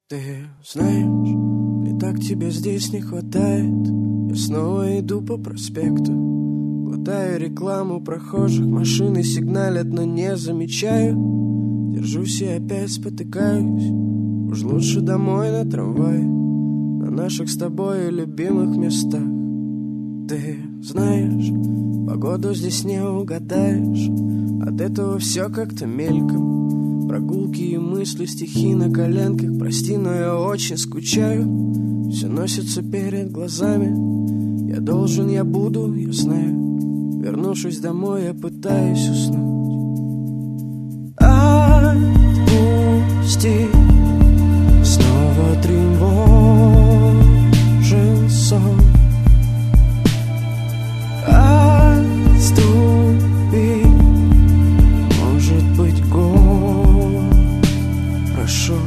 Ты знаешь, мне так тебя здесь не хватает. Я снова иду по проспекту, глотаю рекламу прохожих, машины сигналят, но не замечаю. Держусь и опять спотыкаюсь. Уж лучше домой на трамвае, на наших с тобой любимых местах. Ты знаешь, погоду здесь не угадаешь, от этого все как-то мельком. Прогулки и мысли, стихи на коленках. Прости, но я очень скучаю. Все носится перед глазами. Я должен, я буду, я знаю. Вернувшись домой, я пытаюсь уснуть. Отпусти. Снова тревожен сон. Отступи. Может быть, год прошел.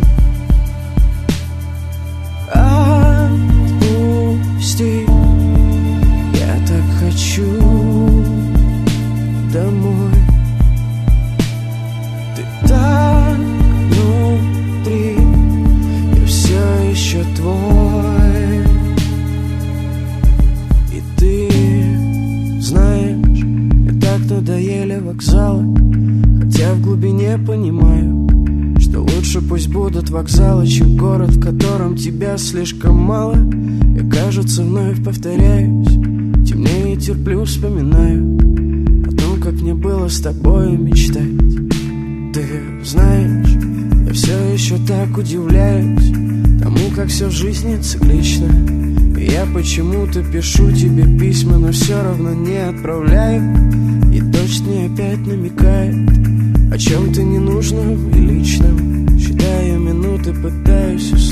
Отпусти. Я так хочу домой. Ты так внутри. Я все еще твой. И ты знаешь, мне так надоели вокзалы. Хотя в глубине понимаю, что лучше пусть будут вокзалы, чем город, в котором тебя слишком мало. Я, кажется, вновь повторяюсь, темнее терплю, вспоминаю о том, как мне было с тобой мечтать. Ты знаешь, я все еще так удивляюсь тому, как все в жизни циклично. И я почему-то пишу тебе письма, но все равно не отправляю. И дождь мне опять намекает о чем-то ненужном и личном. Считаю минуты, пытаюсь уснуть.